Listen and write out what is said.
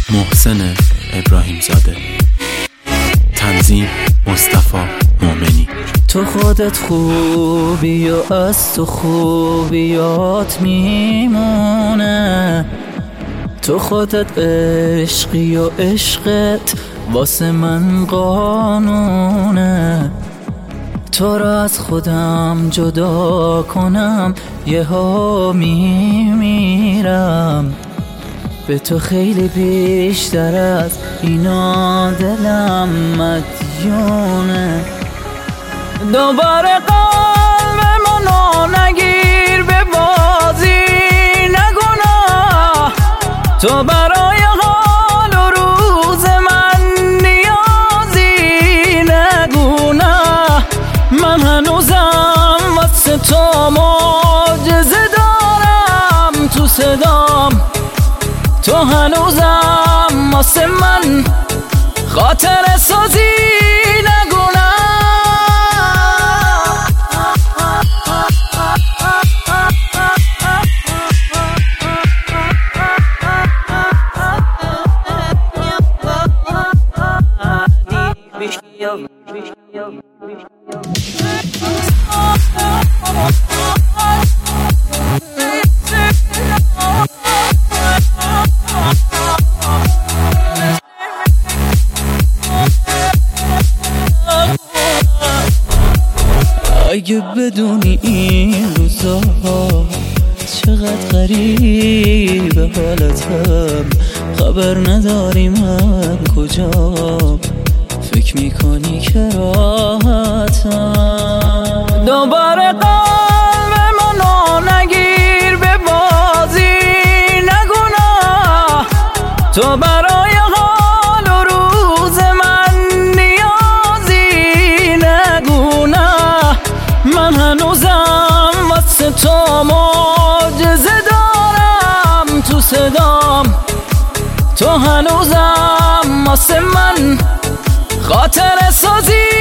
محسن ابراهیم زاده. تنظیم مصطفی مومنی. تو خودت خوبی و از تو خوبیات میمونه، تو خودت عشقی و عشقت واسه من قانونه. تو را از خودم جدا کنم یه ها میمیرم، به تو خیلی بیشتر از اینا دلم مدیونه. دوباره قلبمونو نگیر به بازی نگناه، تو برای حال و روز من نیازی نگناه. من هنوزم واسه تو معجزه دارم تو صدام، تو هنوزم واسه من خاطر سازی نگناه. اگه بدونی این روزا چقدر غریبه حالتم، خبر نداری من کجا، فکر میکنی که راحتم. دوباره قلبمونو نگیر به بازی نگناه، تو برای حال و روز من نیازی نگناه. من هنوزم واسه تو معجزه دارم تو صدام، تو هنوزم واسه من خاطر سازی